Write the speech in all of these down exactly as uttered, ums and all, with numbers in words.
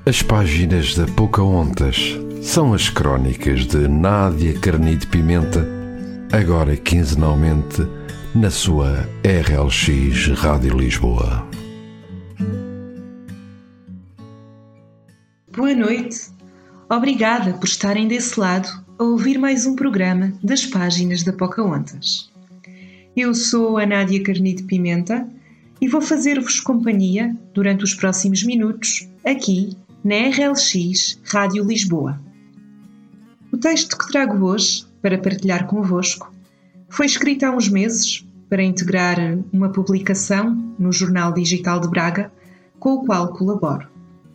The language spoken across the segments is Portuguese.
As páginas da Pocahontas são as crónicas de Nádia Carnide Pimenta, agora quinzenalmente na sua R L X Rádio Lisboa. Boa noite. Obrigada por estarem desse lado a ouvir mais um programa das páginas da Pocahontas. Eu sou a Nádia Carnide Pimenta e vou fazer-vos companhia durante os próximos minutos aqui na R L X Rádio Lisboa. O texto que trago hoje para partilhar convosco foi escrito há uns meses para integrar uma publicação no Jornal Digital de Braga com o qual colaboro.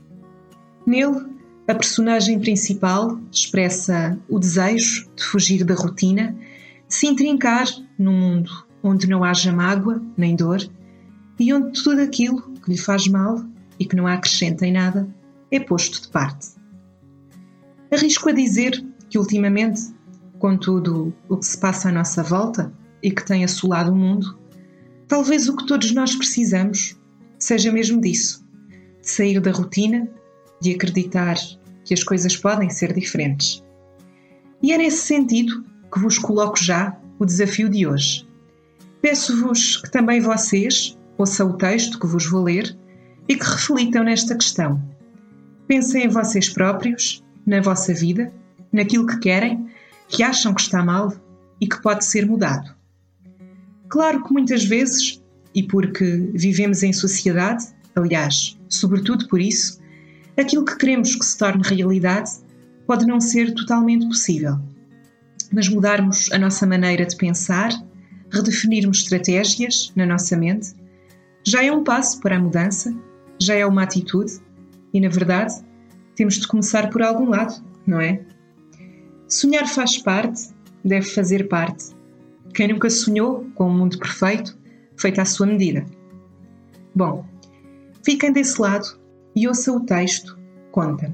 Nele, a personagem principal expressa o desejo de fugir da rotina, de se intrincar num mundo onde não haja mágoa nem dor e onde tudo aquilo que lhe faz mal e que não a acrescenta em nada é posto de parte. Arrisco a dizer que ultimamente, com tudo o que se passa à nossa volta e que tem assolado o mundo, talvez o que todos nós precisamos seja mesmo disso, de sair da rotina, de acreditar que as coisas podem ser diferentes. E é nesse sentido que vos coloco já o desafio de hoje. Peço-vos que também vocês ouçam o texto que vos vou ler e que reflitam nesta questão. Pensem em vocês próprios, na vossa vida, naquilo que querem, que acham que está mal e que pode ser mudado. Claro que muitas vezes, e porque vivemos em sociedade, aliás, sobretudo por isso, aquilo que queremos que se torne realidade pode não ser totalmente possível. Mas mudarmos a nossa maneira de pensar, redefinirmos estratégias na nossa mente, já é um passo para a mudança, já é uma atitude e, na verdade, temos de começar por algum lado, não é? Sonhar faz parte, deve fazer parte. Quem nunca sonhou com um mundo perfeito, feito à sua medida? Bom, fiquem desse lado e ouça o texto. Conta-me.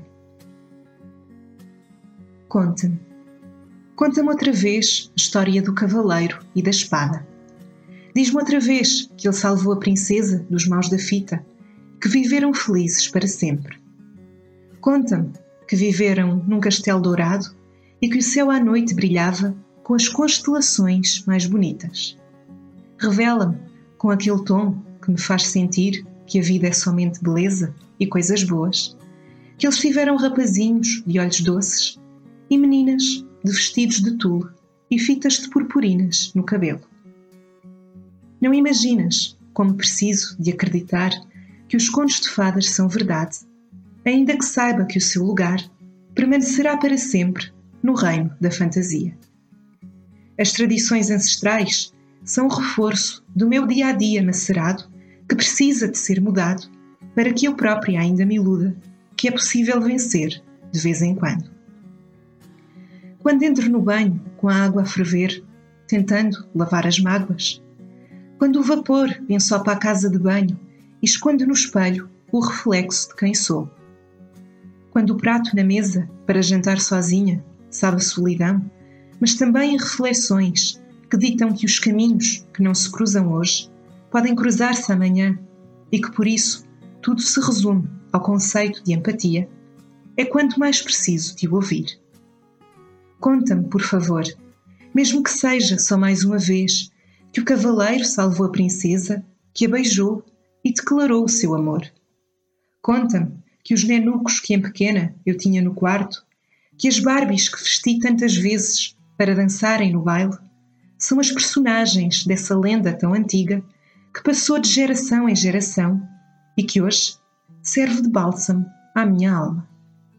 Conta-me. Conta-me outra vez a história do cavaleiro e da espada. Diz-me outra vez que ele salvou a princesa dos maus da fita, que viveram felizes para sempre. Conta-me que viveram num castelo dourado e que o céu à noite brilhava com as constelações mais bonitas. Revela-me, com aquele tom que me faz sentir que a vida é somente beleza e coisas boas, que eles tiveram rapazinhos de olhos doces e meninas de vestidos de tule e fitas de purpurinas no cabelo. Não imaginas como preciso de acreditar que os contos de fadas são verdade, ainda que saiba que o seu lugar permanecerá para sempre no reino da fantasia. As tradições ancestrais são o reforço do meu dia-a-dia macerado que precisa de ser mudado para que eu própria ainda me iluda que é possível vencer de vez em quando. Quando entro no banho com a água a ferver, tentando lavar as mágoas, quando o vapor ensopa a casa de banho e esconde no espelho o reflexo de quem sou, quando o prato na mesa para jantar sozinha sabe a solidão, mas também reflexões que ditam que os caminhos que não se cruzam hoje podem cruzar-se amanhã e que por isso tudo se resume ao conceito de empatia, é quando mais preciso de o ouvir. Conta-me, por favor, mesmo que seja só mais uma vez, que o cavaleiro salvou a princesa, que a beijou e declarou o seu amor. Conta-me que os nenucos que em pequena eu tinha no quarto, que as Barbies que vesti tantas vezes para dançarem no baile, são as personagens dessa lenda tão antiga que passou de geração em geração e que hoje serve de bálsamo à minha alma.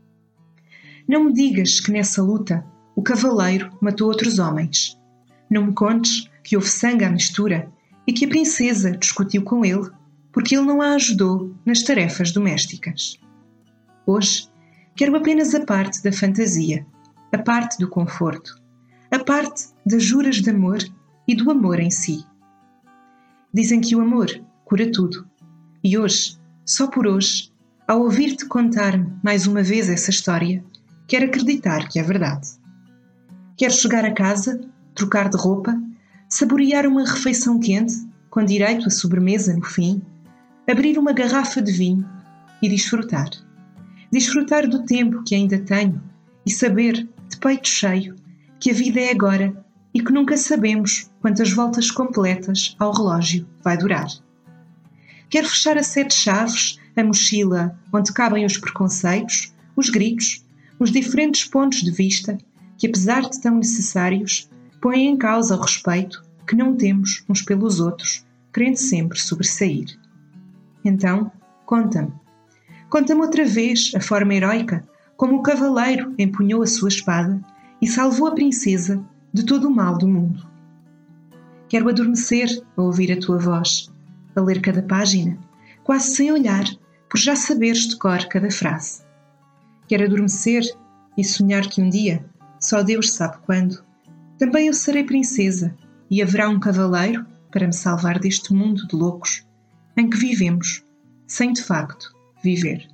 Não me digas que nessa luta o cavaleiro matou outros homens. Não me contes que houve sangue à mistura e que a princesa discutiu com ele porque ele não a ajudou nas tarefas domésticas. Hoje, quero apenas a parte da fantasia, a parte do conforto, a parte das juras de amor e do amor em si. Dizem que o amor cura tudo. E hoje, só por hoje, ao ouvir-te contar-me mais uma vez essa história, quero acreditar que é verdade. Quero chegar a casa, trocar de roupa, saborear uma refeição quente, com direito a sobremesa no fim, abrir uma garrafa de vinho e desfrutar. desfrutar do tempo que ainda tenho e saber, de peito cheio, que a vida é agora e que nunca sabemos quantas voltas completas ao relógio vai durar. Quero fechar a sete chaves a mochila onde cabem os preconceitos, os gritos, os diferentes pontos de vista que, apesar de tão necessários, põem em causa o respeito que não temos uns pelos outros, querendo sempre sobressair. Então, conta-me. Conta-me outra vez a forma heroica como o cavaleiro empunhou a sua espada e salvou a princesa de todo o mal do mundo. Quero adormecer a ouvir a tua voz, a ler cada página, quase sem olhar, por já saberes de cor cada frase. Quero adormecer e sonhar que um dia, só Deus sabe quando, também eu serei princesa e haverá um cavaleiro para me salvar deste mundo de loucos em que vivemos, sem de facto viver.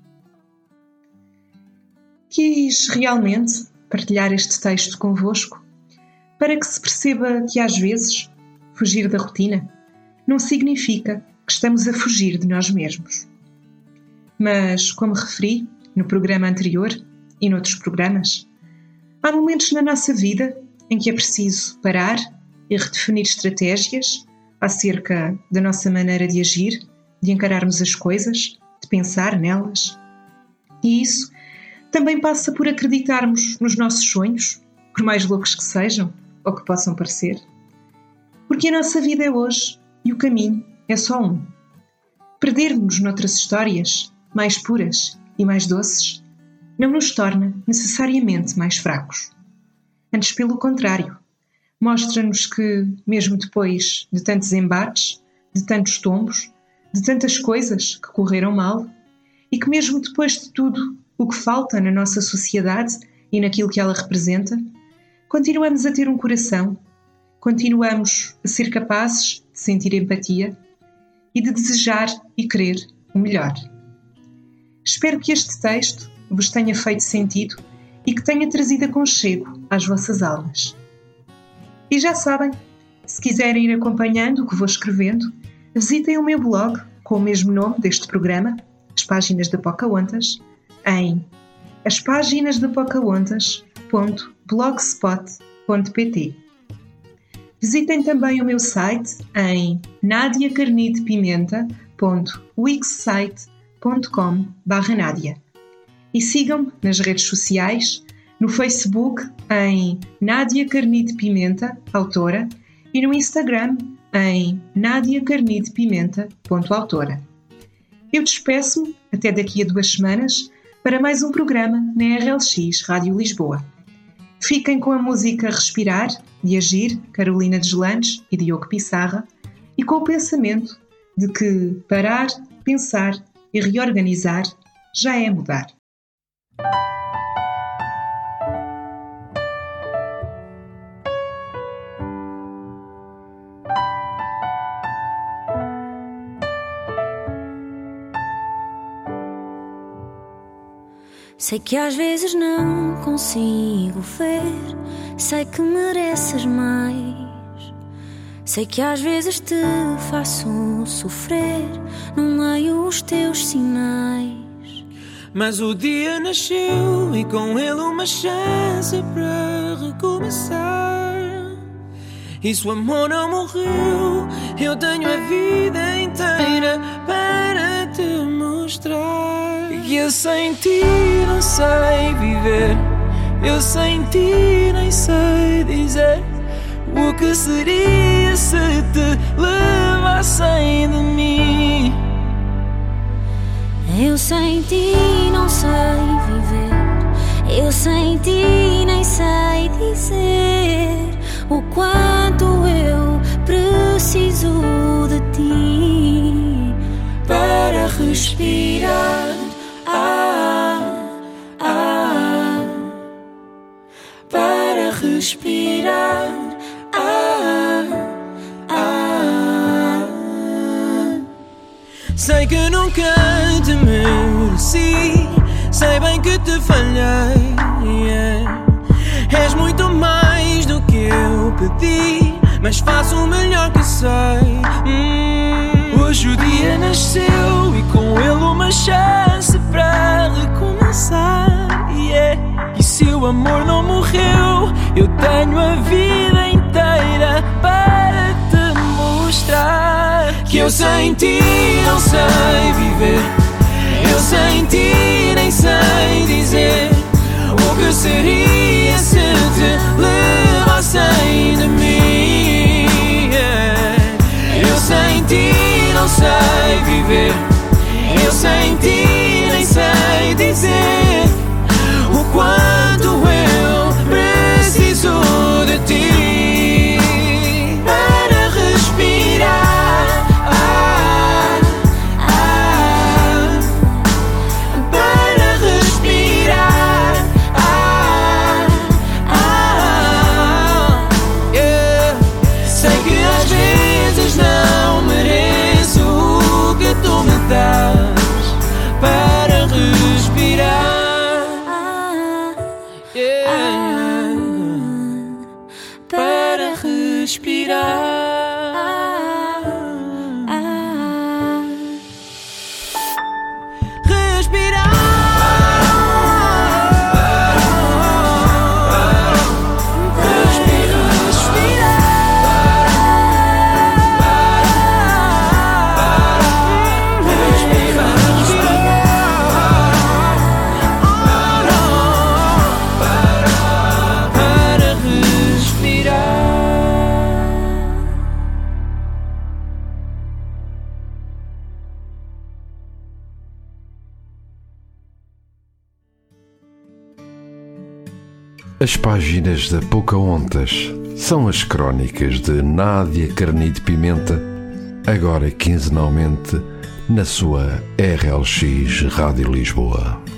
Quis realmente partilhar este texto convosco para que se perceba que às vezes fugir da rotina não significa que estamos a fugir de nós mesmos. Mas, como referi no programa anterior e noutros programas, há momentos na nossa vida em que é preciso parar e redefinir estratégias acerca da nossa maneira de agir, de encararmos as coisas, de pensar nelas. E isso também passa por acreditarmos nos nossos sonhos, por mais loucos que sejam ou que possam parecer. Porque a nossa vida é hoje e o caminho é só um. Perdermos noutras histórias mais puras e mais doces não nos torna necessariamente mais fracos. Antes, pelo contrário, mostra-nos que, mesmo depois de tantos embates, de tantos tombos, de tantas coisas que correram mal, e que mesmo depois de tudo o que falta na nossa sociedade e naquilo que ela representa, continuamos a ter um coração, continuamos a ser capazes de sentir empatia e de desejar e querer o melhor. Espero que este texto vos tenha feito sentido e que tenha trazido aconchego às vossas almas. E já sabem, se quiserem ir acompanhando o que vou escrevendo, visitem o meu blog com o mesmo nome deste programa, As Páginas da Pocahontas, em as páginas da pocahontas ponto blogspot ponto pt. Visitem também o meu site em nadia carnide pimenta ponto wixsite ponto com barra nadia e sigam-me nas redes sociais, no Facebook em Nádia Carnide Pimenta, autora, e no Instagram em nadia carnide pimenta ponto autora. Eu despeço-me até daqui a duas semanas para mais um programa na R L X Rádio Lisboa. Fiquem com a música Respirar, de Agir, Carolina Deslandes e Diogo Pissarra, e com o pensamento de que parar, pensar e reorganizar já é mudar. Sei que às vezes não consigo ver, sei que mereces mais. Sei que às vezes te faço sofrer, não leio os teus sinais. Mas o dia nasceu e com ele uma chance para recomeçar. E se o amor não morreu, eu tenho a vida inteira para te mostrar. E eu sem ti não sei viver, eu sem ti nem sei dizer o que seria se te levassem de mim. Eu sem ti não sei viver, eu sem ti nem sei dizer o quanto eu preciso de ti para respirar. Ah, ah, para respirar. Ah, ah. Sei que nunca te mereci, sei bem que te falhei, yeah. És muito mais do que eu pedi, mas faço o melhor que sei. hum. Hoje o dia nasceu e com ele uma chance para recomeçar. o amor não morreu. Eu tenho a vida inteira para te mostrar que eu sem ti não sei viver. Eu sem ti nem sei dizer o que seria se te levassem de mim. Eu sem ti não sei viver. Eu sem ti nem sei dizer o quanto eu preciso de ti para respirar. Ah, ah, para respirar. Ah, ah, yeah. Sei que às vezes não mereço o que tu me dás para respirar. Yeah. Para respirar. As páginas da Pocahontas são as crónicas de Nádia Carnide Pimenta, agora quinzenalmente na sua R L X Rádio Lisboa.